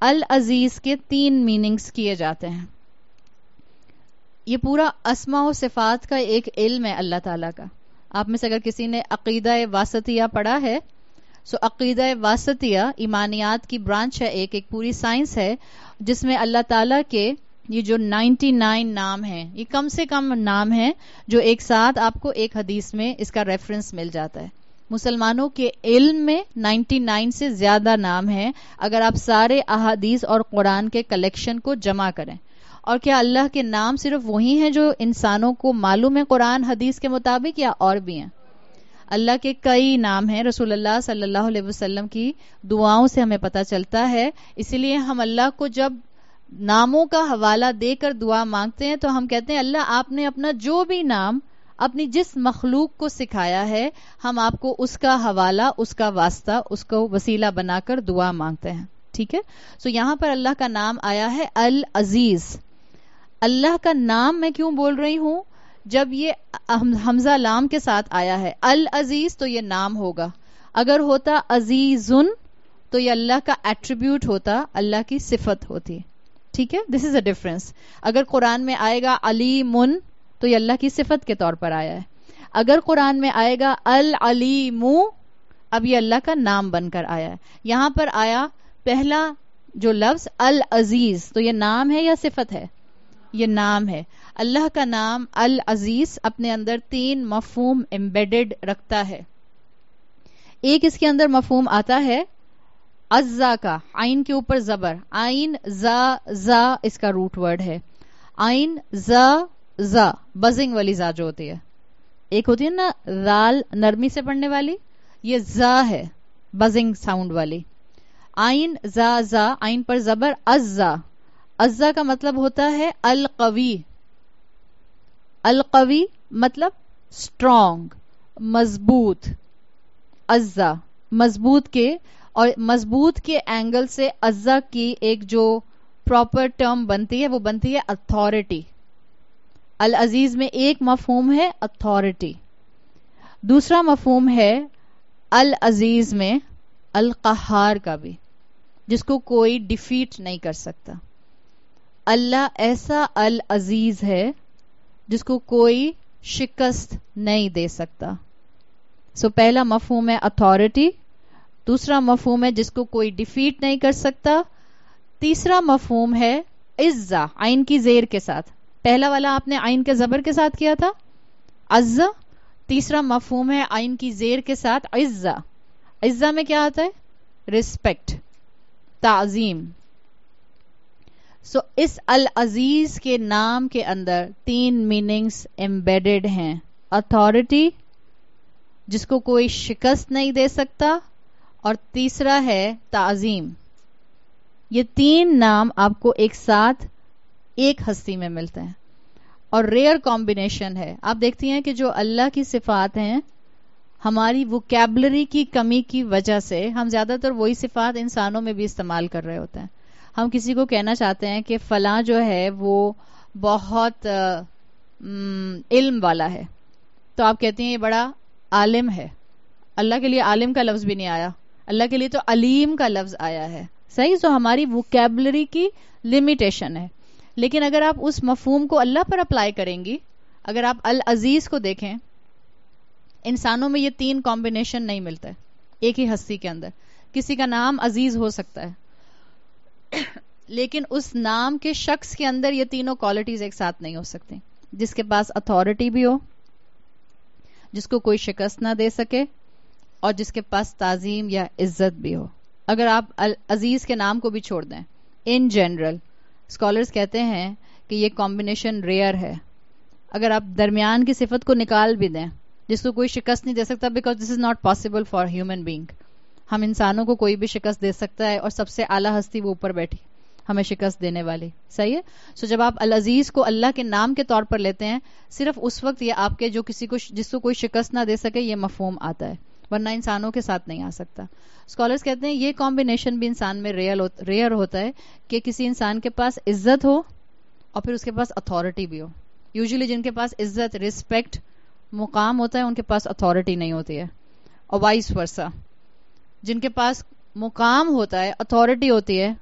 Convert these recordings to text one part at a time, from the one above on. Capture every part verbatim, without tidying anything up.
العزیز کے تین میننگز کیے جاتے ہیں. یہ پورا اسماء و صفات کا ایک علم ہے اللہ تعالیٰ کا. آپ میں سے اگر کسی نے عقیدہ واسطیہ پڑھا ہے، سو عقیدہ واسطیہ ایمانیات کی برانچ ہے، ایک ایک پوری سائنس ہے جس میں اللہ تعالیٰ کے یہ جو نائنٹی نائن نام ہیں، یہ کم سے کم نام ہیں جو ایک ساتھ آپ کو ایک حدیث میں اس کا ریفرنس مل جاتا ہے. مسلمانوں کے علم میں نائنٹی نائن سے زیادہ نام ہیں اگر آپ سارے احادیث اور قرآن کے کلیکشن کو جمع کریں. اور کیا اللہ کے نام صرف وہی ہیں جو انسانوں کو معلوم ہے قرآن حدیث کے مطابق، یا اور بھی ہیں؟ اللہ کے کئی نام ہیں. رسول اللہ صلی اللہ علیہ وسلم کی دعاؤں سے ہمیں پتہ چلتا ہے. اسی لیے ہم اللہ کو جب ناموں کا حوالہ دے کر دعا مانگتے ہیں تو ہم کہتے ہیں اللہ آپ نے اپنا جو بھی نام اپنی جس مخلوق کو سکھایا ہے، ہم آپ کو اس کا حوالہ، اس کا واسطہ، اس کو وسیلہ بنا کر دعا مانگتے ہیں. ٹھیک ہے. سو یہاں پر اللہ کا نام آیا ہے العزیز. اللہ کا نام میں کیوں بول رہی ہوں؟ جب یہ حمزہ لام کے ساتھ آیا ہے العزیز تو یہ نام ہوگا. اگر ہوتا عزیزن تو یہ اللہ کا ایٹریبیوٹ ہوتا، اللہ کی صفت ہوتی. ٹھیک ہے. This is a difference. اگر قرآن میں آئے گا علیمن تو یہ اللہ کی صفت کے طور پر آیا ہے. اگر قرآن میں آئے گا العلیم، اب یہ اللہ کا نام بن کر آیا ہے. یہاں پر آیا پہلا جو لفظ العزیز، تو یہ نام ہے یا صفت ہے؟ یہ نام ہے. اللہ کا نام العزیز اپنے اندر تین مفہوم ایمبیڈڈ رکھتا ہے. ایک اس کے اندر مفہوم آتا ہے عزا کا، عین کے اوپر زبر، عین زا زا اس کا روٹ ورڈ ہے. عین زا زا بزنگ والی زا جو ہوتی ہے، ایک ہوتی ہے نا زال نرمی سے پڑھنے والی، یہ زا ہے بزنگ ساؤنڈ والی. عین زا زا، عین پر زبر، عزا. عزا کا مطلب ہوتا ہے القوی. القوی مطلب اسٹرانگ، مضبوط. عزا مضبوط کے، اور مضبوط کے اینگل سے عزا کی ایک جو پراپر ٹرم بنتی ہے وہ بنتی ہے اتھارٹی. العزیز میں ایک مفہوم ہے اتھارٹی. دوسرا مفہوم ہے العزیز میں القہار کا بھی، جس کو کوئی ڈیفیٹ نہیں کر سکتا. اللہ ایسا العزیز ہے جس کو کوئی شکست نہیں دے سکتا. سو so, پہلا مفہوم ہے اتھارٹی، دوسرا مفہوم ہے جس کو کوئی ڈیفیٹ نہیں کر سکتا، تیسرا مفہوم ہے عزا عین کی زیر کے ساتھ. پہلا والا آپ نے عین کے زبر کے ساتھ کیا تھا عزا، تیسرا مفہوم ہے عین کی زیر کے ساتھ عزا. عزا میں کیا آتا ہے؟ رسپیکٹ، تعظیم. سو so, اس العزیز کے نام کے اندر تین میننگز ایمبیڈڈ ہیں. اتھارٹی جس کو کوئی شکست نہیں دے سکتا، اور تیسرا ہے تعظیم. یہ تین نام آپ کو ایک ساتھ ایک ہستی میں ملتے ہیں اور ریئر کمبینیشن ہے. آپ دیکھتی ہیں کہ جو اللہ کی صفات ہیں، ہماری ووکیبلری کی کمی کی وجہ سے ہم زیادہ تر وہی صفات انسانوں میں بھی استعمال کر رہے ہوتے ہیں. ہم کسی کو کہنا چاہتے ہیں کہ فلاں جو ہے وہ بہت علم والا ہے، تو آپ کہتے ہیں یہ بڑا عالم ہے. اللہ کے لیے عالم کا لفظ بھی نہیں آیا، اللہ کے لیے تو علیم کا لفظ آیا ہے. صحیح. سو ہماری ووکیبلری کی لمیٹیشن ہے. لیکن اگر آپ اس مفہوم کو اللہ پر اپلائی کریں گی، اگر آپ العزیز کو دیکھیں، انسانوں میں یہ تین کمبینیشن نہیں ملتا ہے ایک ہی ہستی کے اندر. کسی کا نام عزیز ہو سکتا ہے لیکن اس نام کے شخص کے اندر یہ تینوں کوالٹیز ایک ساتھ نہیں ہو سکتی. جس کے پاس اتھارٹی بھی ہو، جس کو کوئی شکست نہ دے سکے، اور جس کے پاس تعظیم یا عزت بھی ہو. اگر آپ العزیز کے نام کو بھی چھوڑ دیں، ان جنرل اسکالرز کہتے ہیں کہ یہ کمبینیشن ریئر ہے. اگر آپ درمیان کی صفت کو نکال بھی دیں، جس کو کوئی شکست نہیں دے سکتا، because this is not possible for human being. ہم انسانوں کو کوئی بھی شکست دے سکتا ہے، اور سب سے اعلیٰ ہستی وہ اوپر بیٹھی ہمیں شکست دینے والی. صحیح ہے. سو so جب آپ العزیز کو اللہ کے نام کے طور پر لیتے ہیں، صرف اس وقت یہ آپ کے جو کسی کو جس کو کوئی شکست نہ دے سکے یہ مفہوم آتا ہے، ورنہ انسانوں کے ساتھ نہیں آ سکتا. اسکالرز کہتے ہیں یہ کمبینیشن بھی انسان میں ریئر ہوتا ہے کہ کسی انسان کے پاس عزت ہو اور پھر اس کے پاس اتھارٹی بھی ہو. یوزلی جن کے پاس عزت، رسپیکٹ، مقام ہوتا ہے ان کے پاس اتھارٹی نہیں ہوتی ہے، اور وائس ورسا. جن کے پاس مقام ہوتا ہے، اتھارٹی ہوتی ہے،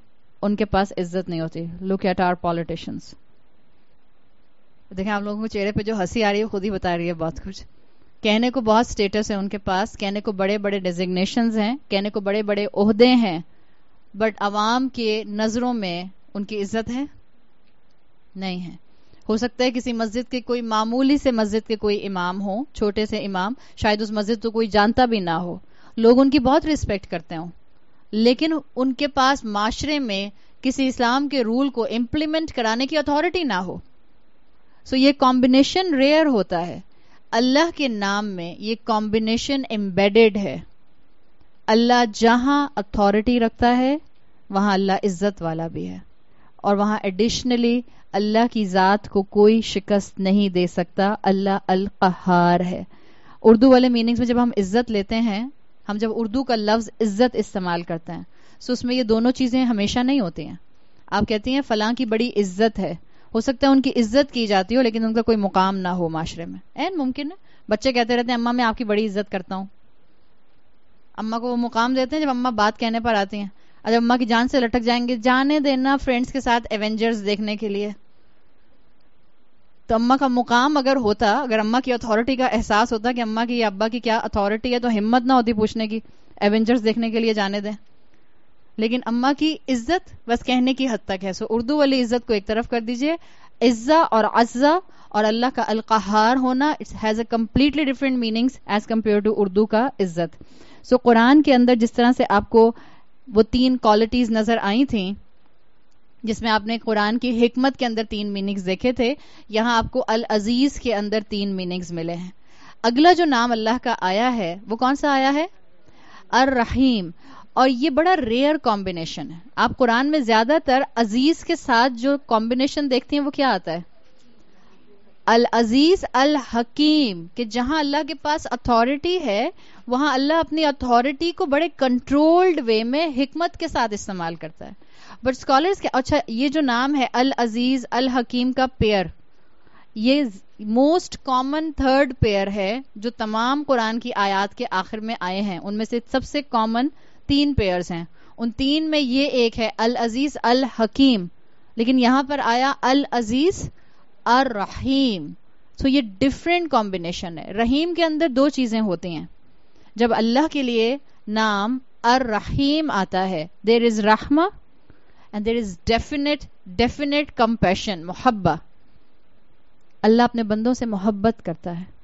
ان کے پاس عزت نہیں ہوتی. Look at our politicians. دیکھیں آپ لوگوں کو چہرے پہ جو ہنسی آ رہی ہے خود ہی بتا رہی ہے بہت کچھ. کہنے کو بہت اسٹیٹس ہے ان کے پاس, کہنے کو بڑے بڑے ڈیزگنیشنز ہیں, کہنے کو بڑے بڑے عہدے ہیں, بٹ عوام کے نظروں میں ان کی عزت ہے نہیں ہے. ہو سکتا ہے کسی مسجد کے کوئی معمولی سے مسجد کے کوئی امام ہو, چھوٹے سے امام, شاید اس مسجد کو کوئی جانتا بھی نہ ہو, لوگ ان کی بہت ریسپیکٹ کرتے ہوں, لیکن ان کے پاس معاشرے میں کسی اسلام کے رول کو امپلیمنٹ کرانے کی اتھارٹی نہ ہو. سو so یہ کمبینیشن ریئر ہوتا ہے. اللہ کے نام میں یہ کمبینیشن امبیڈڈ ہے. اللہ جہاں اتھارٹی رکھتا ہے وہاں اللہ عزت والا بھی ہے, اور وہاں ایڈیشنلی اللہ کی ذات کو کوئی شکست نہیں دے سکتا. اللہ القہار ہے. اردو والے میننگز میں جب ہم عزت لیتے ہیں, ہم جب اردو کا لفظ عزت استعمال کرتے ہیں, سو اس میں یہ دونوں چیزیں ہمیشہ نہیں ہوتی ہیں. آپ کہتی ہیں فلاں کی بڑی عزت ہے, ہو سکتا ہے ان کی عزت کی جاتی ہو لیکن ان کا کوئی مقام نہ ہو معاشرے میں. این ممکن ہے. بچے کہتے رہتے ہیں اماں میں آپ کی بڑی عزت کرتا ہوں. اماں کو وہ مقام دیتے ہیں جب اماں بات کہنے پر آتی ہیں. اور جب اماں کی جان سے لٹک جائیں گے, جانے دینا فرینڈس کے ساتھ ایونجرز دیکھنے کے لیے, تو اماں کا مقام اگر ہوتا, اگر اماں کی اتھارٹی کا احساس ہوتا کہ اماں کی یا ابا کی کیا اتھارٹی ہے, تو ہمت نہ ہوتی پوچھنے کی ایونجرز دیکھنے کے لیے جانے دیں. لیکن اماں کی عزت بس کہنے کی حد تک ہے. سو اردو والی عزت کو ایک طرف کر دیجئے. عزہ اور عزہ اور اللہ کا القہار ہونا, it has a completely different meanings as compare to Urdu کا عزت. سو قرآن کے اندر جس طرح سے آپ کو وہ تین کوالٹیز نظر آئی تھیں, جس میں آپ نے قرآن کی حکمت کے اندر تین میننگز دیکھے تھے, یہاں آپ کو العزیز کے اندر تین میننگز ملے ہیں. اگلا جو نام اللہ کا آیا ہے وہ کون سا آیا ہے؟ الرحیم. اور یہ بڑا ریئر کمبینیشن ہے. آپ قرآن میں زیادہ تر عزیز کے ساتھ جو کمبینیشن دیکھتی ہیں وہ کیا آتا ہے؟ العزیز الحکیم. کہ جہاں اللہ کے پاس اتھارٹی ہے وہاں اللہ اپنی اتھارٹی کو بڑے کنٹرولڈ وے میں حکمت کے ساتھ استعمال کرتا ہے. بٹ اسکالرس کے اچھا یہ جو نام ہے العزیز الحکیم کا پیئر, یہ موسٹ کامن تھرڈ پیئر ہے جو تمام قرآن کی آیات کے آخر میں آئے ہیں. ان میں سے سب سے کامن تین پیئرز ہیں. ان تین میں یہ ایک ہے العزیز الحکیم, لیکن یہاں پر آیا العزیز الرحیم. سو یہ ڈفرینٹ کمبینیشن ہے. رحیم کے اندر دو چیزیں ہوتی ہیں. جب اللہ کے لیے نام الرحیم آتا ہے, دیر از رحمہ and there is definite definite compassion, محبہ. اللہ اپنے بندوں سے محبت کرتا ہے.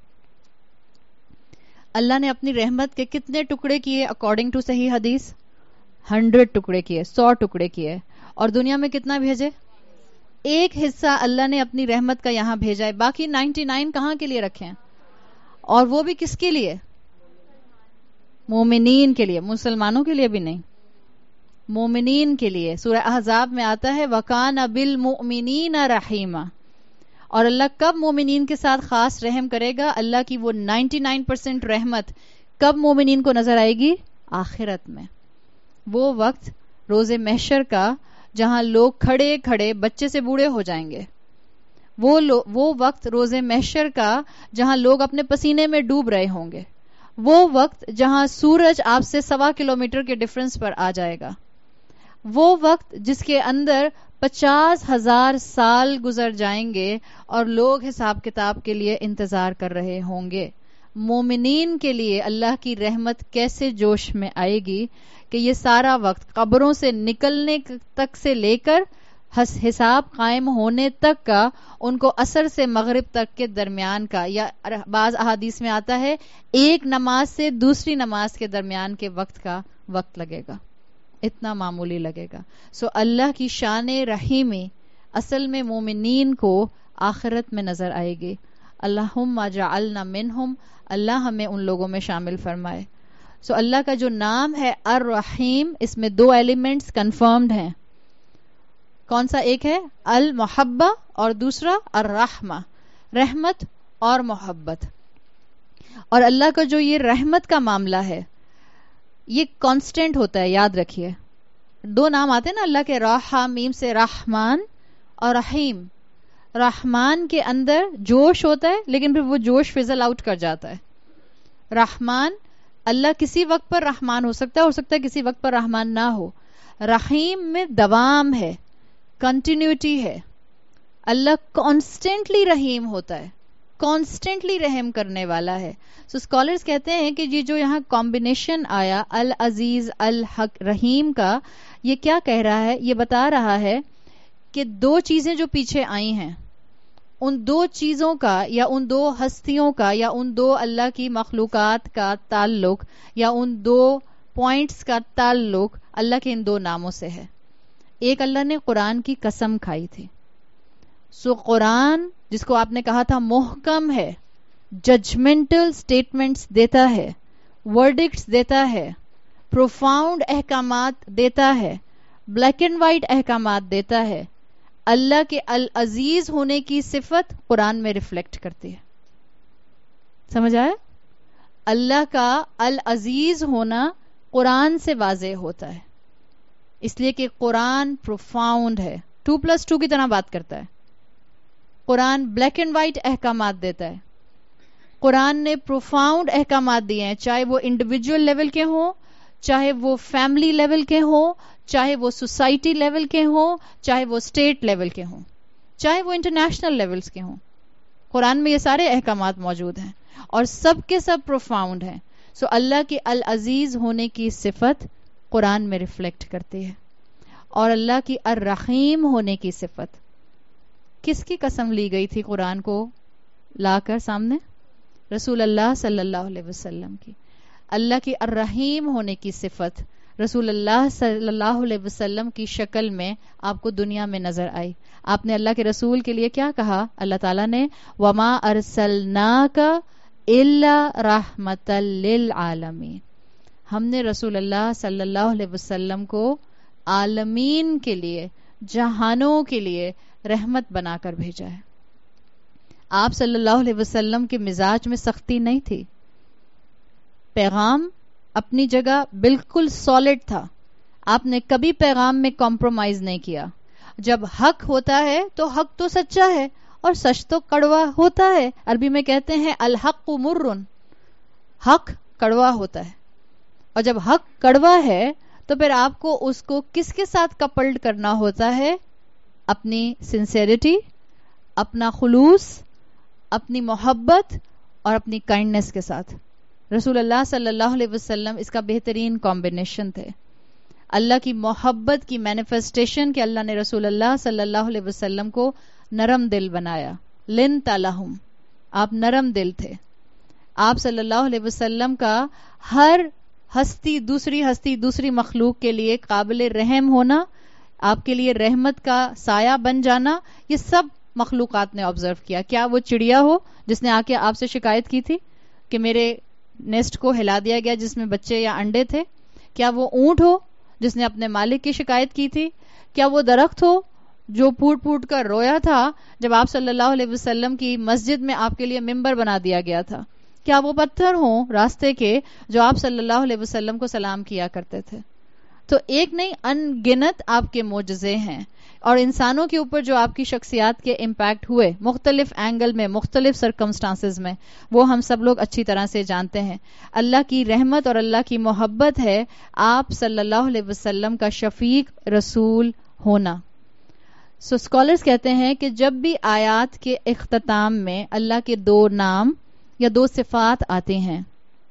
اللہ نے اپنی رحمت کے کتنے ٹکڑے کیے اکارڈنگ ٹو صحیح حدیث؟ ہنڈریڈ ٹکڑے کیے, سو ٹکڑے کیے. اور دنیا میں کتنا بھیجے؟ ایک حصہ اللہ نے اپنی رحمت کا یہاں بھیجا ہے, باقی نائنٹی نائن کہاں کے لیے رکھے ہیں؟ اور وہ بھی کس کے لیے؟ مومنین کے لیے, مسلمانوں کے لیے بھی نہیں, مومنین کے لیے. سورہ احزاب میں آتا ہے وَكَانَ بِالْمُؤْمِنِينَ رَحِيمًا. اور اللہ کب مومنین کے ساتھ خاص رحم کرے گا؟ اللہ کی وہ نائنٹی نائن پرسینٹ رحمت کب مومنین کو نظر آئے گی؟ آخرت میں. وہ وقت روز محشر کا جہاں لوگ کھڑے کھڑے بچے سے بوڑھے ہو جائیں گے. وہ لو, وہ وقت روز محشر کا جہاں لوگ اپنے پسینے میں ڈوب رہے ہوں گے. وہ وقت جہاں سورج آپ سے سوا کلومیٹر کے ڈفرنس پر آ جائے گا. وہ وقت جس کے اندر پچاس ہزار سال گزر جائیں گے اور لوگ حساب کتاب کے لیے انتظار کر رہے ہوں گے. مومنین کے لیے اللہ کی رحمت کیسے جوش میں آئے گی کہ یہ سارا وقت قبروں سے نکلنے تک سے لے کر حساب قائم ہونے تک کا, ان کو عصر سے مغرب تک کے درمیان کا, یا بعض احادیث میں آتا ہے ایک نماز سے دوسری نماز کے درمیان کے وقت کا وقت لگے گا, اتنا معمولی لگے گا. سو اللہ کی شان رحیمی اصل میں مومنین کو آخرت میں نظر آئے گی. اللہم اجعلنا منہم, اللہ ہمیں ان لوگوں میں شامل فرمائے. سو اللہ کا جو نام ہے الرحیم, اس میں دو ایلیمنٹس کنفرمڈ ہیں. کون سا؟ ایک ہے المحبہ اور دوسرا الرحمہ, رحمت اور محبت. اور اللہ کا جو یہ رحمت کا معاملہ ہے یہ کانسٹنٹ ہوتا ہے, یاد رکھیے. دو نام آتے ہیں نا اللہ کے, راہ میم سے رحمان اور رحیم. رحمان کے اندر جوش ہوتا ہے لیکن پھر وہ جوش فضل آؤٹ کر جاتا ہے. رحمان, اللہ کسی وقت پر رحمان ہو سکتا ہے, ہو سکتا ہے کسی وقت پر رحمان نہ ہو. رحیم میں دوام ہے, کنٹینیوٹی ہے. اللہ کانسٹنٹلی رحیم ہوتا ہے, کانسٹنٹلی رحم کرنے والا ہے. سو so, اسکالرس کہتے ہیں کہ یہ جو یہاں کمبینیشن آیا العزیز الحق رحیم کا, یہ کیا کہہ رہا ہے؟ یہ بتا رہا ہے کہ دو چیزیں جو پیچھے آئی ہیں, ان دو چیزوں کا یا ان دو ہستیوں کا یا ان دو اللہ کی مخلوقات کا تعلق یا ان دو پوائنٹس کا تعلق اللہ کے ان دو ناموں سے ہے. ایک, اللہ نے قرآن کی قسم کھائی تھی. سو so, قرآن جس کو آپ نے کہا تھا محکم ہے, ججمنٹل سٹیٹمنٹس دیتا ہے, ورڈکٹس دیتا ہے, پروفاؤنڈ احکامات دیتا ہے, بلیک اینڈ وائٹ احکامات دیتا ہے. اللہ کے العزیز ہونے کی صفت قرآن میں ریفلیکٹ کرتی ہے. سمجھ آیا؟ اللہ کا العزیز ہونا قرآن سے واضح ہوتا ہے, اس لیے کہ قرآن پروفاؤنڈ ہے, ٹو پلس ٹو کی طرح بات کرتا ہے. قرآن بلیک اینڈ وائٹ احکامات دیتا ہے. قرآن نے پروفاؤنڈ احکامات دیے ہیں, چاہے وہ انڈیویجول لیول کے ہوں, چاہے وہ فیملی لیول کے ہوں, چاہے وہ سوسائٹی لیول کے ہوں, چاہے وہ اسٹیٹ لیول کے ہوں, چاہے وہ انٹرنیشنل لیولز کے ہوں. قرآن میں یہ سارے احکامات موجود ہیں اور سب کے سب پروفاؤنڈ ہیں. سو so, اللہ کے العزیز ہونے کی صفت قرآن میں ریفلیکٹ کرتی ہے. اور اللہ کی الرحیم ہونے کی صفت, کس کی قسم لی گئی تھی قرآن کو لا کر سامنے؟ رسول اللہ صلی اللہ علیہ وسلم کی. اللہ کی الرحیم ہونے کی صفت رسول اللہ صلی اللہ علیہ وسلم کی شکل میں آپ کو دنیا میں نظر آئی. آپ نے اللہ کے رسول کے لیے کیا کہا؟ اللہ تعالیٰ نے وما ارسلناک الا رحمۃ للعالمین, ہم نے رسول اللہ صلی اللہ علیہ وسلم کو عالمین کے لیے, جہانوں کے لیے رحمت بنا کر بھیجا ہے. آپ صلی اللہ علیہ وسلم کے مزاج میں سختی نہیں تھی, پیغام اپنی جگہ بالکل سالڈ تھا. آپ نے کبھی پیغام میں کمپرومائز نہیں کیا. جب حق ہوتا ہے تو حق تو سچا ہے اور سچ تو کڑوا ہوتا ہے. عربی میں کہتے ہیں الحق مرن, حق کڑوا ہوتا ہے. اور جب حق کڑوا ہے تو پھر آپ کو اس کو کس کے ساتھ کپلڈ کرنا ہوتا ہے؟ اپنی سنسیریٹی, اپنا خلوص, اپنی محبت اور اپنی کائنڈنس کے ساتھ. رسول اللہ صلی اللہ علیہ وسلم اس کا بہترین کمبینیشن تھے. اللہ کی محبت کی مینیفیسٹیشن کہ اللہ نے رسول اللہ صلی اللہ علیہ وسلم کو نرم دل بنایا. لن تلہم, آپ نرم دل تھے. آپ صلی اللہ علیہ وسلم کا ہر ہستی دوسری ہستی دوسری مخلوق کے لیے قابل رحم ہونا, آپ کے لیے رحمت کا سایہ بن جانا, یہ سب مخلوقات نے آبزرو کیا. کیا وہ چڑیا ہو جس نے آ کے آپ سے شکایت کی تھی کہ میرے نیسٹ کو ہلا دیا گیا جس میں بچے یا انڈے تھے؟ کیا وہ اونٹ ہو جس نے اپنے مالک کی شکایت کی تھی؟ کیا وہ درخت ہو جو پھوٹ پھوٹ کر رویا تھا جب آپ صلی اللہ علیہ وسلم کی مسجد میں آپ کے لیے ممبر بنا دیا گیا تھا؟ کیا وہ پتھر ہوں راستے کے جو آپ صلی اللہ علیہ وسلم کو سلام کیا کرتے تھے؟ تو ایک نہیں ان گنت آپ کے معجزے ہیں. اور انسانوں کے اوپر جو آپ کی شخصیات کے امپیکٹ ہوئے مختلف اینگل میں, مختلف سرکمسٹانسز میں, وہ ہم سب لوگ اچھی طرح سے جانتے ہیں. اللہ کی رحمت اور اللہ کی محبت ہے آپ صلی اللہ علیہ وسلم کا شفیق رسول ہونا. سو so, اسکالرس کہتے ہیں کہ جب بھی آیات کے اختتام میں اللہ کے دو نام یا دو صفات آتے ہیں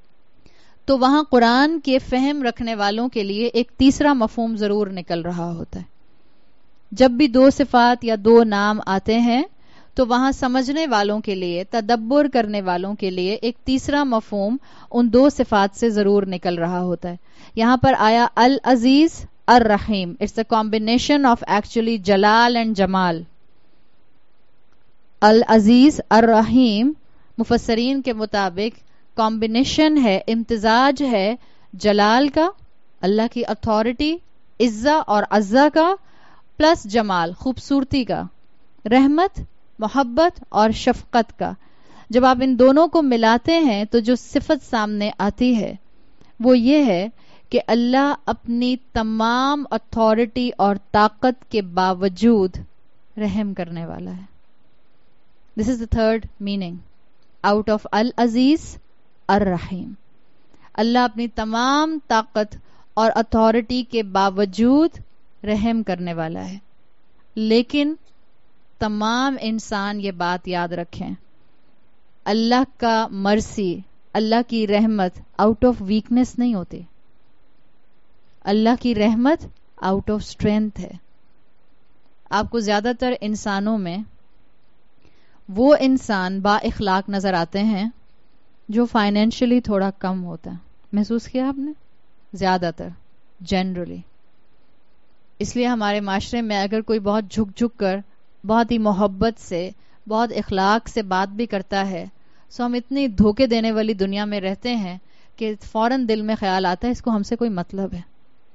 تو وہاں قرآن کے فہم رکھنے والوں کے لیے ایک تیسرا مفہوم ضرور نکل رہا ہوتا ہے. جب بھی دو صفات یا دو نام آتے ہیں تو وہاں سمجھنے والوں کے لیے, تدبر کرنے والوں کے لیے ایک تیسرا مفہوم ان دو صفات سے ضرور نکل رہا ہوتا ہے. یہاں پر آیا العزیز الرحیم, it's a combination of actually جلال اینڈ جمال. العزیز الرحیم مفسرین کے مطابق کمبینیشن ہے, امتزاج ہے جلال کا, اللہ کی اتھارٹی, عزہ اور عزہ کا, پلس جمال, خوبصورتی کا, رحمت, محبت اور شفقت کا. جب آپ ان دونوں کو ملاتے ہیں تو جو صفت سامنے آتی ہے وہ یہ ہے کہ اللہ اپنی تمام اتھارٹی اور طاقت کے باوجود رحم کرنے والا ہے. This is the third meaning out of العزیز الرحیم. اللہ اپنی تمام طاقت اور اتھارٹی کے باوجود رحم کرنے والا ہے. لیکن تمام انسان یہ بات یاد رکھیں, اللہ کا مرسی, اللہ کی رحمت آؤٹ آف ویکنس نہیں ہوتی. اللہ کی رحمت آؤٹ آف اسٹرینتھ ہے. آپ کو زیادہ تر انسانوں میں وہ انسان با اخلاق نظر آتے ہیں جو فائنینشلی تھوڑا کم ہوتا ہے. محسوس کیا آپ نے؟ زیادہ تر جنرلی. اس لیے ہمارے معاشرے میں اگر کوئی بہت جھک جھک کر بہت ہی محبت سے بہت اخلاق سے بات بھی کرتا ہے, سو ہم اتنی دھوکے دینے والی دنیا میں رہتے ہیں کہ فوراً دل میں خیال آتا ہے اس کو ہم سے کوئی مطلب ہے.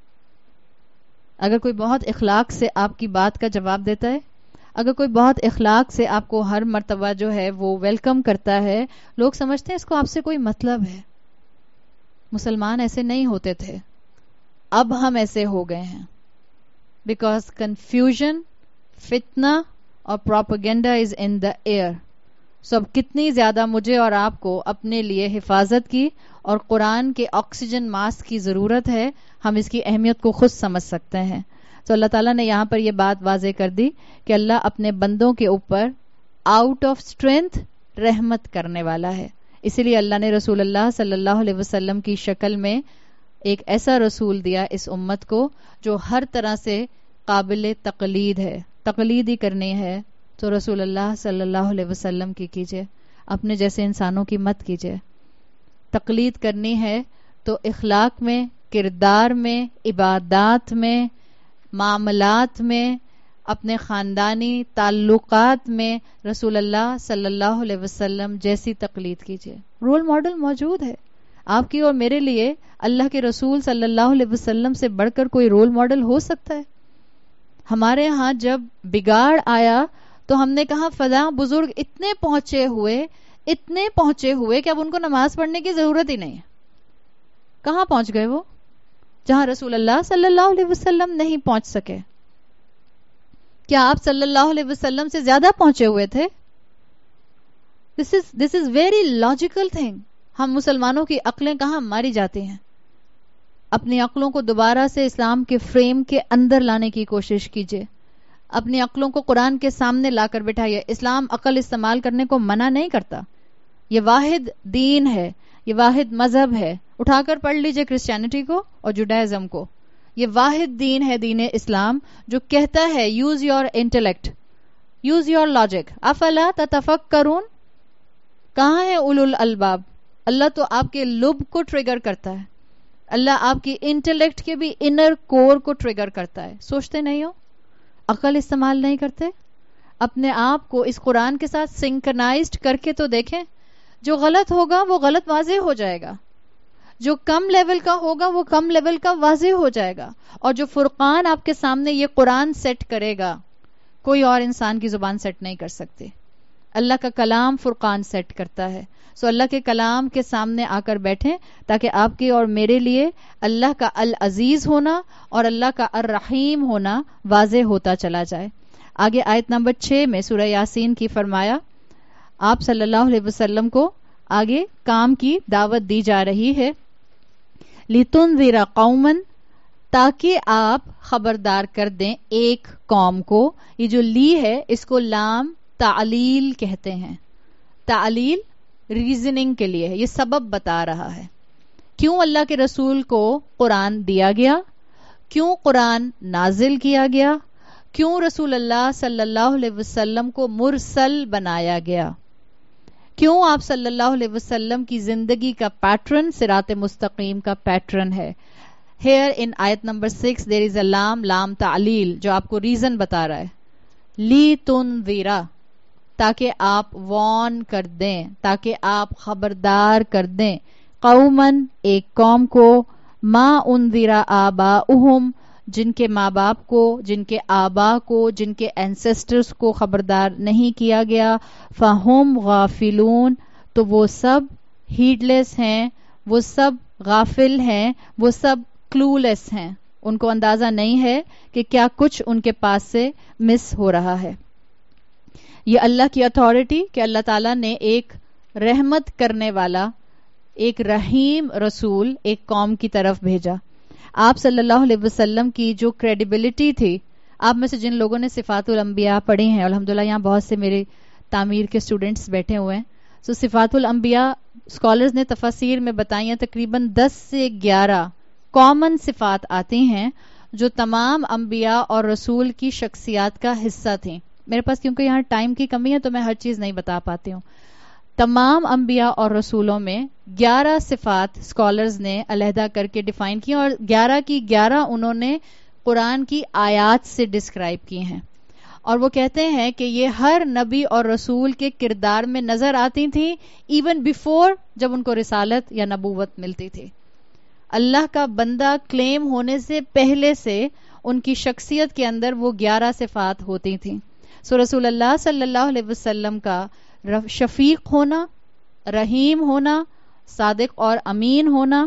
اگر کوئی بہت اخلاق سے آپ کی بات کا جواب دیتا ہے, اگر کوئی بہت اخلاق سے آپ کو ہر مرتبہ جو ہے وہ ویلکم کرتا ہے, لوگ سمجھتے ہیں اس کو آپ سے کوئی مطلب ہے. مسلمان ایسے نہیں ہوتے تھے, اب ہم ایسے ہو گئے ہیں. بیکاز کنفیوژن, فتنہ اور پروپیگنڈا از ان دا ایئر. سو اب کتنی زیادہ مجھے اور آپ کو اپنے لیے حفاظت کی اور قرآن کے آکسیجن ماسک کی ضرورت ہے, ہم اس کی اہمیت کو خود سمجھ سکتے ہیں. تو اللہ تعالیٰ نے یہاں پر یہ بات واضح کر دی کہ اللہ اپنے بندوں کے اوپر آؤٹ آف اسٹرینتھ رحمت کرنے والا ہے. اسی لیے اللہ نے رسول اللہ صلی اللہ علیہ وسلم کی شکل میں ایک ایسا رسول دیا اس امت کو جو ہر طرح سے قابل تقلید ہے. تقلید ہی کرنی ہے تو رسول اللہ صلی اللہ علیہ وسلم کی کیجئے, اپنے جیسے انسانوں کی مت کیجئے. تقلید کرنی ہے تو اخلاق میں, کردار میں, عبادات میں, معاملات میں, اپنے خاندانی تعلقات میں رسول اللہ صلی اللہ علیہ وسلم جیسی تقلید کیجئے. رول ماڈل موجود ہے آپ کی اور میرے لیے. اللہ کے رسول صلی اللہ علیہ وسلم سے بڑھ کر کوئی رول ماڈل ہو سکتا ہے؟ ہمارے ہاں جب بگاڑ آیا تو ہم نے کہا فلاں بزرگ اتنے پہنچے ہوئے اتنے پہنچے ہوئے کہ اب ان کو نماز پڑھنے کی ضرورت ہی نہیں ہے. کہاں پہنچ گئے وہ جہاں رسول اللہ صلی اللہ علیہ وسلم نہیں پہنچ سکے؟ کیا آپ صلی اللہ علیہ وسلم سے زیادہ پہنچے ہوئے تھے؟ This is this is very logical thing. ہم مسلمانوں کی عقلیں کہاں ماری جاتی ہیں. اپنی عقلوں کو دوبارہ سے اسلام کے فریم کے اندر لانے کی کوشش کیجیے. اپنی عقلوں کو قرآن کے سامنے لا کر بٹھائیے. اسلام عقل استعمال کرنے کو منع نہیں کرتا. یہ واحد دین ہے, یہ واحد مذہب ہے. اٹھا کر پڑھ لیجئے کرسچینٹی کو اور جوڈائزم کو. یہ واحد دین ہے, دین اسلام, جو کہتا ہے use your intellect, use your logic. افلا تتفکرون. کہاں ہے اولو الالباب؟ اللہ تو آپ کے لب کو ٹریگر کرتا ہے. اللہ آپ کی انٹلیکٹ کے بھی انر کور کو ٹریگر کرتا ہے. سوچتے نہیں ہو؟ عقل استعمال نہیں کرتے؟ اپنے آپ کو اس قرآن کے ساتھ سنکرنائزڈ کر کے تو دیکھیں. جو غلط ہوگا وہ غلط واضح ہو جائے گا, جو کم لیول کا ہوگا وہ کم لیول کا واضح ہو جائے گا. اور جو فرقان آپ کے سامنے یہ قرآن سیٹ کرے گا, کوئی اور انسان کی زبان سیٹ نہیں کر سکتی. اللہ کا کلام فرقان سیٹ کرتا ہے. سو اللہ کے کلام کے سامنے آ کر بیٹھیں تاکہ آپ کے اور میرے لیے اللہ کا العزیز ہونا اور اللہ کا الرحیم ہونا واضح ہوتا چلا جائے. آگے آیت نمبر چھ میں سورہ یاسین کی فرمایا, آپ صلی اللہ علیہ وسلم کو آگے کام کی دعوت دی جا رہی ہے. لِتُنذِرَ قَوْمًا, تاکہ آپ خبردار کر دیں ایک قوم کو. یہ جو لی ہے اس کو لام تعلیل کہتے ہیں. تعلیل ریزننگ کے لیے ہے, یہ سبب بتا رہا ہے کیوں اللہ کے رسول کو قرآن دیا گیا, کیوں قرآن نازل کیا گیا, کیوں رسول اللہ صلی اللہ علیہ وسلم کو مرسل بنایا گیا, کیوں آپ صلی اللہ علیہ وسلم کی زندگی کا پیٹرن صراط مستقیم کا پیٹرن ہے. ہیئر ان آیت نمبر سکس دیر از اے لام, لام تعلیل, جو آپ کو ریزن بتا رہا ہے. لی تنذرا, تاکہ آپ وارن کر دیں, تاکہ آپ خبردار کر دیں. قومن, ایک قوم کو, ما انذرا آباؤہم, جن کے ماں باپ کو, جن کے آبا کو, جن کے اینسسٹرز کو خبردار نہیں کیا گیا. فہم غافلون, تو وہ سب ہیڈ لیس ہیں, وہ سب غافل ہیں, وہ سب کلو لیس ہیں. ان کو اندازہ نہیں ہے کہ کیا کچھ ان کے پاس سے مس ہو رہا ہے. یہ اللہ کی اتھارٹی کہ اللہ تعالیٰ نے ایک رحمت کرنے والا, ایک رحیم رسول ایک قوم کی طرف بھیجا. آپ صلی اللہ علیہ وسلم کی جو کریڈیبلٹی تھی. آپ میں سے جن لوگوں نے صفات الانبیاء پڑھی ہیں, الحمدللہ یہاں بہت سے میرے تعمیر کے اسٹوڈنٹس بیٹھے ہوئے ہیں, سو صفات الانبیاء اسکالرز نے تفاسیر میں بتائی ہیں تقریباً دس سے گیارہ کامن صفات آتی ہیں جو تمام انبیاء اور رسول کی شخصیات کا حصہ تھیں. میرے پاس کیونکہ یہاں ٹائم کی کمی ہے تو میں ہر چیز نہیں بتا پاتی ہوں. تمام انبیاء اور رسولوں میں گیارہ صفات اسکالرز نے علیحدہ کر کے ڈیفائن کی, اور گیارہ کی گیارہ انہوں نے قرآن کی آیات سے ڈسکرائب کی ہیں, اور وہ کہتے ہیں کہ یہ ہر نبی اور رسول کے کردار میں نظر آتی تھیں ایون بیفور, جب ان کو رسالت یا نبوت ملتی تھی. اللہ کا بندہ کلیم ہونے سے پہلے سے ان کی شخصیت کے اندر وہ گیارہ صفات ہوتی تھیں. سو رسول اللہ صلی اللہ علیہ وسلم کا شفیق ہونا, رحیم ہونا, صادق اور امین ہونا,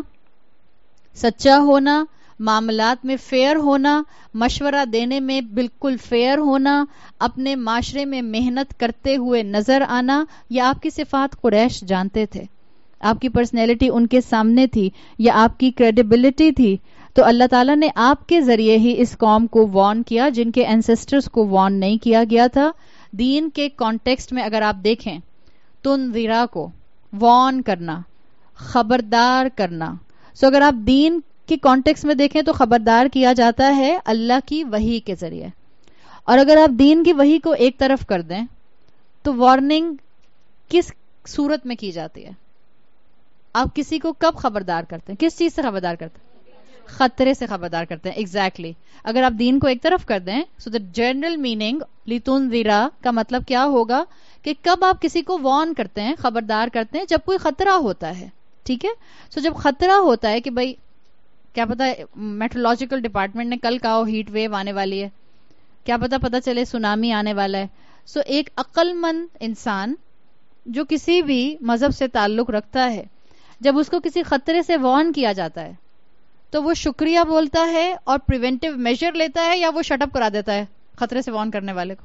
سچا ہونا, معاملات میں فیئر ہونا, مشورہ دینے میں بالکل فیئر ہونا, اپنے معاشرے میں محنت کرتے ہوئے نظر آنا, یہ آپ کی صفات قریش جانتے تھے. آپ کی پرسنالٹی ان کے سامنے تھی, یا آپ کی کریڈیبلٹی تھی. تو اللہ تعالیٰ نے آپ کے ذریعے ہی اس قوم کو وارن کیا جن کے اینسسٹرز کو وارن نہیں کیا گیا تھا. دین کے کانٹیکسٹ میں اگر آپ دیکھیں, تنذیرا کو وارن کرنا, خبردار کرنا. سو so اگر آپ دین کے کانٹیکسٹ میں دیکھیں تو خبردار کیا جاتا ہے اللہ کی وحی کے ذریعے, اور اگر آپ دین کی وحی کو ایک طرف کر دیں تو وارننگ کس صورت میں کی جاتی ہے؟ آپ کسی کو کب خبردار کرتے ہیں؟ کس چیز سے خبردار کرتے ہیں؟ خطرے سے خبردار کرتے ہیں. Exactly exactly. اگر آپ دین کو ایک طرف کر دیں, سو دا جنرل میننگ لتنذرا کا مطلب کیا ہوگا کہ کب آپ کسی کو وارن کرتے ہیں, خبردار کرتے ہیں, جب کوئی خطرہ ہوتا ہے. ٹھیک ہے, سو so جب خطرہ ہوتا ہے کہ بھائی کیا پتا میٹرولوجیکل ڈپارٹمنٹ نے کل کہا ہیٹ ویو آنے والی ہے, کیا پتا پتا چلے سونامی آنے والا ہے. سو so ایک عقل مند انسان جو کسی بھی مذہب سے تعلق رکھتا ہے, جب اس کو کسی خطرے سے وارن کیا جاتا ہے تو وہ شکریہ بولتا ہے اور پریونٹیو میجر لیتا ہے, یا وہ شٹ اپ کرا دیتا ہے خطرے سے وارن کرنے والے کو؟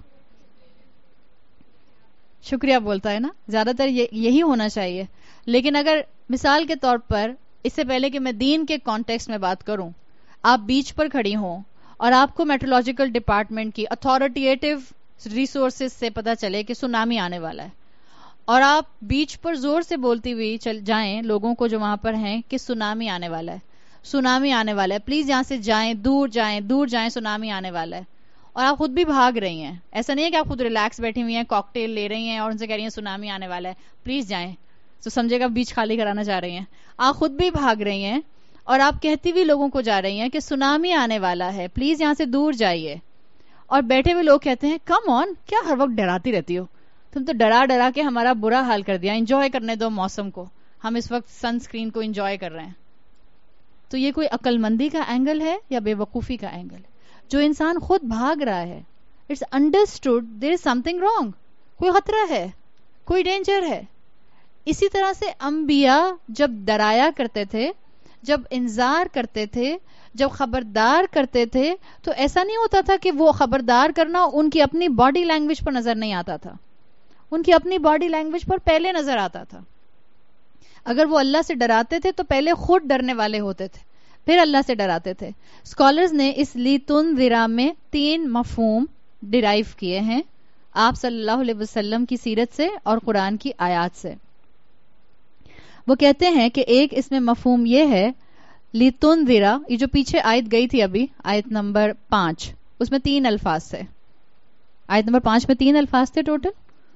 شکریہ بولتا ہے نا, زیادہ تر یہی ہونا چاہیے. لیکن اگر مثال کے طور پر, اس سے پہلے کہ میں دین کے کانٹیکسٹ میں بات کروں, آپ بیچ پر کھڑی ہوں اور آپ کو میٹرولوجیکل ڈپارٹمنٹ کی اتھارٹیٹیو ریسورسز سے پتا چلے کہ سونامی آنے والا ہے, اور آپ بیچ پر زور سے بولتی ہوئی چل جائیں لوگوں کو جو وہاں پر ہیں کہ سونامی آنے والا ہے, سونامی آنے والا ہے, پلیز یہاں سے جائیں, دور جائیں, دور جائیں, سونامی آنے والا ہے, اور آپ خود بھی بھاگ رہی ہیں. ایسا نہیں ہے کہ آپ خود ریلیکس بیٹھی ہوئی ہیں, کاکٹیل لے رہی ہیں اور ان سے کہہ رہی ہیں سونامی آنے والا ہے, پلیز جائیں, تو سمجھے گا بیچ خالی کرانا چاہ رہی ہیں. آپ خود بھی بھاگ رہی ہیں اور آپ کہتی ہوئی لوگوں کو جا رہی ہیں کہ سونامی آنے والا ہے, پلیز یہاں سے دور جائیے, اور بیٹھے ہوئے لوگ کہتے ہیں کم آن, کیا ہر وقت ڈراتی رہتی ہو, تم تو ڈرا ڈرا کے ہمارا برا حال کر دیا, انجوائے کرنے دو موسم کو, ہم اس وقت سن اسکرین کو انجوائے کر رہے ہیں. تو یہ کوئی عقل مندی کا اینگل ہے یا بے وقوفی کا اینگل ہے؟ جو انسان خود بھاگ رہا ہے, it's understood there is something wrong, کوئی خطرہ ہے, کوئی ڈینجر ہے. اسی طرح سے انبیاء جب ڈرایا کرتے تھے, جب انذار کرتے تھے, جب خبردار کرتے تھے, تو ایسا نہیں ہوتا تھا کہ وہ خبردار کرنا ان کی اپنی باڈی لینگویج پر نظر نہیں آتا تھا, ان کی اپنی باڈی لینگویج پر پہلے نظر آتا تھا. اگر وہ اللہ سے ڈراتے تھے تو پہلے خود ڈرنے والے ہوتے تھے, پھر اللہ سے ڈراتے تھے. اسکالرز نے اس لتنذرا میں تین مفہوم ڈرائیو کیے ہیں آپ صلی اللہ علیہ وسلم کی سیرت سے اور قرآن کی آیات سے. وہ کہتے ہیں کہ ایک اس میں مفہوم یہ ہے, لتنذرا, یہ جو پیچھے آیت گئی تھی ابھی, آیت نمبر پانچ, اس میں تین الفاظ تھے. آیت نمبر پانچ میں تین الفاظ تھے ٹوٹل,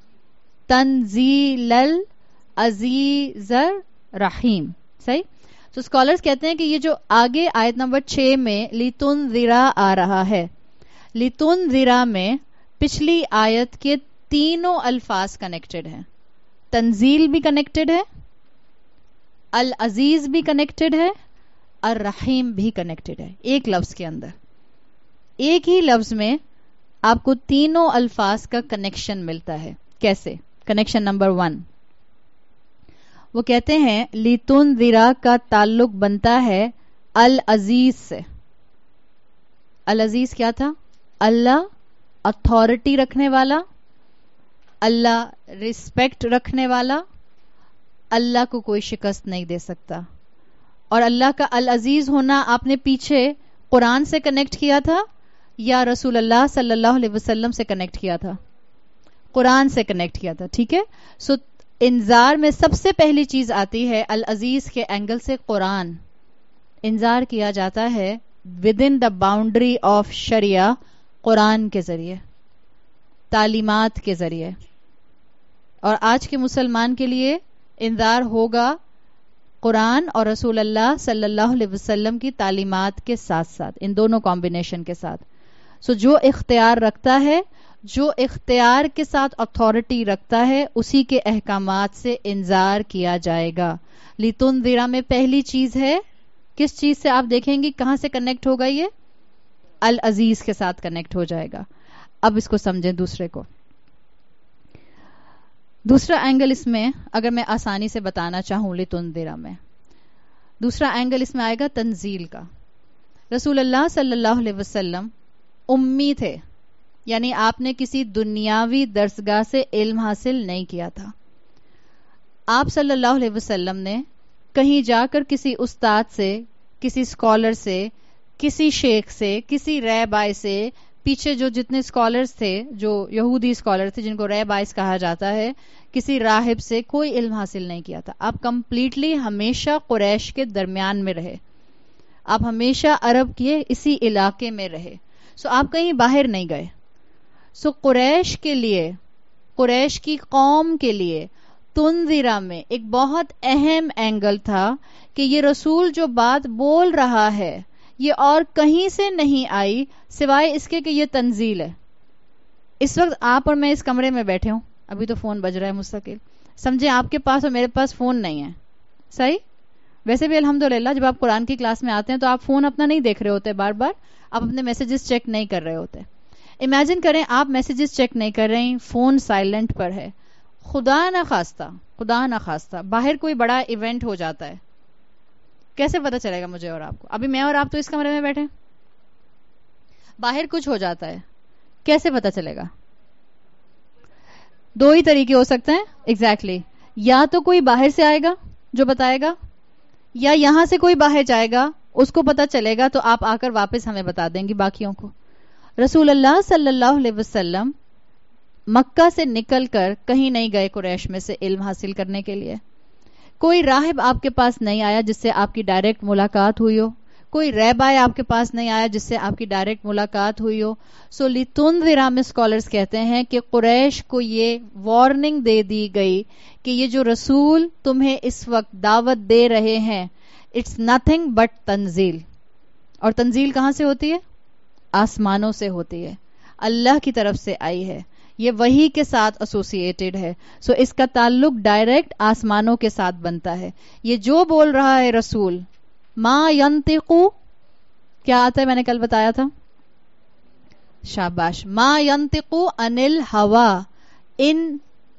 تنزیل العزیز الرحیم. صحیح. تو اسکالرز کہتے ہیں کہ یہ جو آگے آیت نمبر چھ میں لتنذرا آ رہا ہے, لتنذرا میں پچھلی آیت کے تینوں الفاظ کنیکٹڈ ہیں. تنزیل بھی کنیکٹڈ ہے, العزیز بھی کنیکٹڈ ہے, الرحیم بھی کنیکٹڈ ہے. ایک لفظ کے اندر, ایک ہی لفظ میں آپ کو تینوں الفاظ کا کنیکشن ملتا ہے. کیسے؟ کنیکشن نمبر ون, وہ کہتے ہیں لتنذرا کا تعلق بنتا ہے العزیز سے. العزیز کیا تھا؟ اللہ اتھارٹی رکھنے والا, اللہ رسپیکٹ رکھنے والا, اللہ کو کوئی شکست نہیں دے سکتا, اور اللہ کا العزیز ہونا آپ نے پیچھے قرآن سے کنیکٹ کیا تھا یا رسول اللہ صلی اللہ علیہ وسلم سے کنیکٹ کیا تھا؟ قرآن سے کنیکٹ کیا تھا. ٹھیک ہے. سو انذار میں سب سے پہلی چیز آتی ہے العزیز کے اینگل سے قرآن. انذار کیا جاتا ہے within the boundary of شریعہ قرآن کے ذریعے, تعلیمات کے ذریعے. اور آج کے مسلمان کے لیے انذار ہوگا قرآن اور رسول اللہ صلی اللہ علیہ وسلم کی تعلیمات کے ساتھ ساتھ, ان دونوں کمبینیشن کے ساتھ. سو so, جو اختیار رکھتا ہے, جو اختیار کے ساتھ اتھارٹی رکھتا ہے, اسی کے احکامات سے انذار کیا جائے گا. لتنذر میں پہلی چیز ہے, کس چیز سے آپ دیکھیں گی کہاں سے کنیکٹ ہوگا؟ یہ العزیز کے ساتھ کنیکٹ ہو جائے گا. اب اس کو سمجھیں دوسرے کو. دوسرا اینگل اس میں اگر میں آسانی سے بتانا چاہوں لتنذر میں, دوسرا اینگل اس میں آئے گا تنزیل کا. رسول اللہ صلی اللہ علیہ وسلم امی تھے, یعنی آپ نے کسی دنیاوی درسگاہ سے علم حاصل نہیں کیا تھا. آپ صلی اللہ علیہ وسلم نے کہیں جا کر کسی استاد سے, کسی اسکالر سے, کسی شیخ سے, کسی ریبائی سے, پیچھے جو جتنے اسکالرز تھے, جو یہودی اسکالر تھے جن کو ریبائز کہا جاتا ہے, کسی راہب سے کوئی علم حاصل نہیں کیا تھا. آپ کمپلیٹلی ہمیشہ قریش کے درمیان میں رہے, آپ ہمیشہ عرب کے اسی علاقے میں رہے. سو آپ کہیں باہر نہیں گئے. سو قریش کے لیے, قریش کی قوم کے لیے تنذیرہ میں ایک بہت اہم اینگل تھا کہ یہ رسول جو بات بول رہا ہے یہ اور کہیں سے نہیں آئی سوائے اس کے کہ یہ تنزیل ہے. اس وقت آپ اور میں اس کمرے میں بیٹھے ہوں, ابھی تو فون بج رہا ہے مستقل, سمجھیں آپ کے پاس اور میرے پاس فون نہیں ہے, صحیح؟ ویسے بھی الحمدللہ جب آپ قرآن کی کلاس میں آتے ہیں تو آپ فون اپنا نہیں دیکھ رہے ہوتے بار بار, آپ اپنے میسیجز چیک نہیں کر رہے ہوتے. امیجن کریں آپ میسیجز چیک نہیں کر رہے ہیں, فون سائلنٹ پر ہے, خدا نہ خواستہ خدا نہ خواستہ باہر کوئی بڑا ایونٹ ہو جاتا ہے, کیسے پتا چلے گا مجھے اور آپ کو؟ ابھی میں اور آپ تو اس کمرے میں بیٹھے, باہر کچھ ہو جاتا ہے, کیسے پتا چلے گا؟ دو ہی طریقے ہو سکتے ہیں. Exactly exactly. یا تو کوئی باہر سے آئے گا جو بتائے گا, یا یہاں سے کوئی باہر جائے گا اس کو پتا چلے گا تو آپ آ کر واپس ہمیں بتا دیں گی باقیوں کو. رسول اللہ صلی اللہ علیہ وسلم مکہ سے نکل کر کہیں نہیں گئے قریش میں سے علم حاصل کرنے کے لیے. کوئی راہب آپ کے پاس نہیں آیا جس سے آپ کی ڈائریکٹ ملاقات ہوئی ہو, کوئی ریبائی آپ کے پاس نہیں آیا جس سے آپ کی ڈائریکٹ ملاقات ہوئی ہو. سو لتنذر میں اسکالرز کہتے ہیں کہ قریش کو یہ وارننگ دے دی گئی کہ یہ جو رسول تمہیں اس وقت دعوت دے رہے ہیں اٹس نتھنگ بٹ تنزیل. اور تنزیل کہاں سے ہوتی ہے؟ آسمانوں سے ہوتی ہے, اللہ کی طرف سے آئی ہے, یہ وحی کے ساتھ ایسوسیٹڈ ہے. سو so اس کا تعلق ڈائریکٹ آسمانوں کے ساتھ بنتا ہے. یہ جو بول رہا ہے رسول, ما ینطقو, کیا آتا ہے میں نے کل بتایا تھا, شاباش, ما ینطقو عن الہوا ان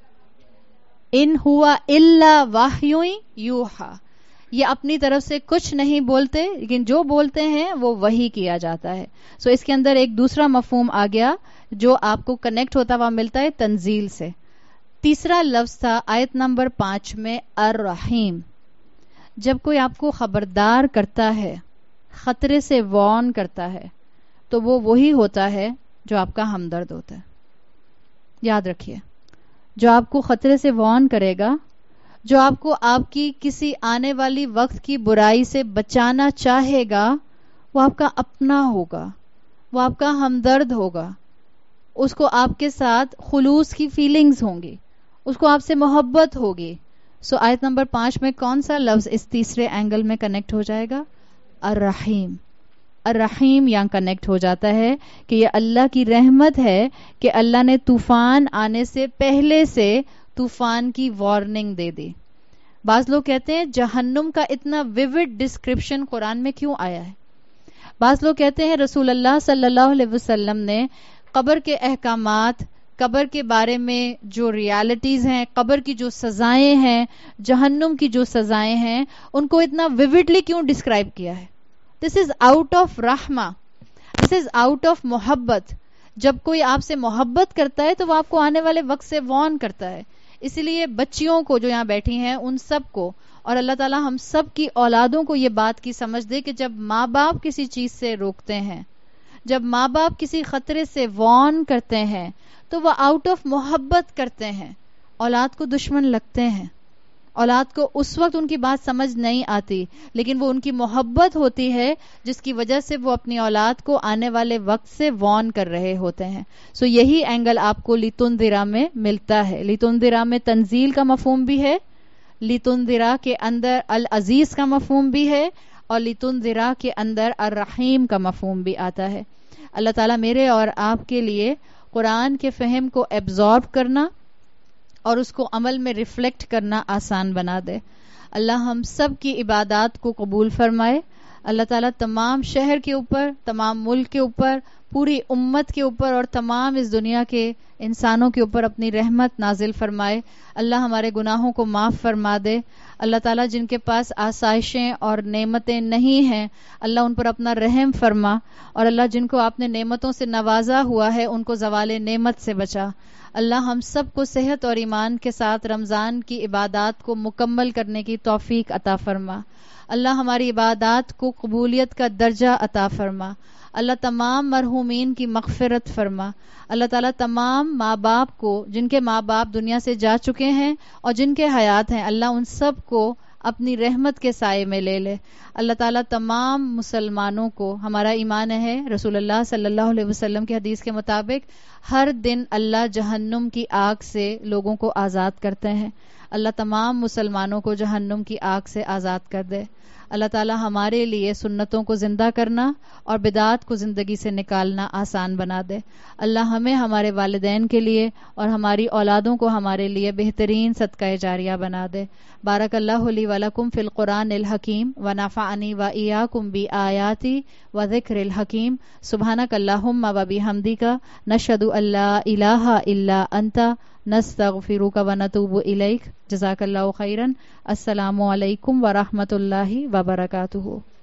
ان ہوا الا وحی یوحا. یہ اپنی طرف سے کچھ نہیں بولتے, لیکن جو بولتے ہیں وہ وحی کیا جاتا ہے. سو so اس کے اندر ایک دوسرا مفہوم آ گیا جو آپ کو کنیکٹ ہوتا ہوا ملتا ہے تنزیل سے. تیسرا لفظ تھا آیت نمبر پانچ میں الرحیم. جب کوئی آپ کو خبردار کرتا ہے, خطرے سے وارن کرتا ہے, تو وہ وہی ہوتا ہے جو آپ کا ہمدرد ہوتا ہے. یاد رکھیے, جو آپ کو خطرے سے وارن کرے گا, جو آپ کو آپ کی کسی آنے والی وقت کی برائی سے بچانا چاہے گا, وہ آپ کا اپنا ہوگا, وہ آپ کا ہمدرد ہوگا, اس کو آپ کے ساتھ خلوص کی فیلنگز ہوں گی, اس کو آپ سے محبت ہوگی. سو so, آیت نمبر پانچ میں کون سا لفظ اس تیسرے اینگل میں کنیکٹ ہو جائے گا؟ الرحیم. الرحیم یہاں کنیکٹ ہو جاتا ہے کہ یہ اللہ کی رحمت ہے کہ اللہ نے طوفان آنے سے پہلے سے طوفان کی وارننگ دے دی. بعض لوگ کہتے ہیں جہنم کا اتنا ویوڈ ڈسکرپشن قرآن میں کیوں آیا ہے. بعض لوگ کہتے ہیں رسول اللہ صلی اللہ علیہ وسلم نے قبر کے احکامات, قبر کے بارے میں جو ریالٹیز ہیں, قبر کی جو سزائیں ہیں, جہنم کی جو سزائیں ہیں, ان کو اتنا ویوڈلی کیوں ڈسکرائب کیا ہے؟ دس از آؤٹ آف رحمہ, دس از آؤٹ آف محبت. جب کوئی آپ سے محبت کرتا ہے تو وہ آپ کو آنے والے وقت سے وارن کرتا ہے. اس لیے بچیوں کو جو یہاں بیٹھی ہیں ان سب کو، اور اللہ تعالیٰ ہم سب کی اولادوں کو یہ بات کی سمجھ دے کہ جب ماں باپ کسی چیز سے روکتے ہیں، جب ماں باپ کسی خطرے سے وارن کرتے ہیں، تو وہ آؤٹ آف محبت کرتے ہیں، اولاد کو دشمن لگتے ہیں، اولاد کو اس وقت ان کی بات سمجھ نہیں آتی، لیکن وہ ان کی محبت ہوتی ہے جس کی وجہ سے وہ اپنی اولاد کو آنے والے وقت سے وارن کر رہے ہوتے ہیں. سو so یہی اینگل آپ کو لتنذرا میں ملتا ہے. لتنذرا میں تنزیل کا مفہوم بھی ہے، لتنذرا کے اندر العزیز کا مفہوم بھی ہے، اور لتنذرا کے اندر الرحیم کا مفہوم بھی آتا ہے. اللہ تعالیٰ میرے اور آپ کے لیے قرآن کے فہم کو ایبزارب کرنا اور اس کو عمل میں ریفلیکٹ کرنا آسان بنا دے. اللہ ہم سب کی عبادات کو قبول فرمائے. اللہ تعالیٰ تمام شہر کے اوپر، تمام ملک کے اوپر، پوری امت کے اوپر اور تمام اس دنیا کے انسانوں کے اوپر اپنی رحمت نازل فرمائے. اللہ ہمارے گناہوں کو معاف فرما دے. اللہ تعالیٰ جن کے پاس آسائشیں اور نعمتیں نہیں ہیں، اللہ ان پر اپنا رحم فرما، اور اللہ جن کو آپ نے نعمتوں سے نوازا ہوا ہے ان کو زوال نعمت سے بچا. اللہ ہم سب کو صحت اور ایمان کے ساتھ رمضان کی عبادات کو مکمل کرنے کی توفیق عطا فرما. اللہ ہماری عبادات کو قبولیت کا درجہ عطا فرما. اللہ تمام مرحومین کی مغفرت فرما. اللہ تعالیٰ تمام ماں باپ کو، جن کے ماں باپ دنیا سے جا چکے ہیں اور جن کے حیات ہیں، اللہ ان سب کو اپنی رحمت کے سائے میں لے لے. اللہ تعالیٰ تمام مسلمانوں کو، ہمارا ایمان ہے رسول اللہ صلی اللہ علیہ وسلم کی حدیث کے مطابق ہر دن اللہ جہنم کی آگ سے لوگوں کو آزاد کرتے ہیں. اللہ تمام مسلمانوں کو جہنم کی آگ سے آزاد کر دے. اللہ تعالیٰ ہمارے لیے سنتوں کو زندہ کرنا اور بدعات کو زندگی سے نکالنا آسان بنا دے. اللہ ہمیں ہمارے والدین کے لیے اور ہماری اولادوں کو ہمارے لیے بہترین صدقہ جاریہ بنا دے. بارک اللہ لی ولکم فی القرآن الحکیم ونفعنی وإیاکم بآیاتی وذکر الحکیم. سبحانک اللہم وبحمدک نشہد ان لا الہ الا انت نستغفرک ونتوب الیک. جزاک اللہ خیرا. السلام علیکم ورحمۃ اللہ وبرکاتہ.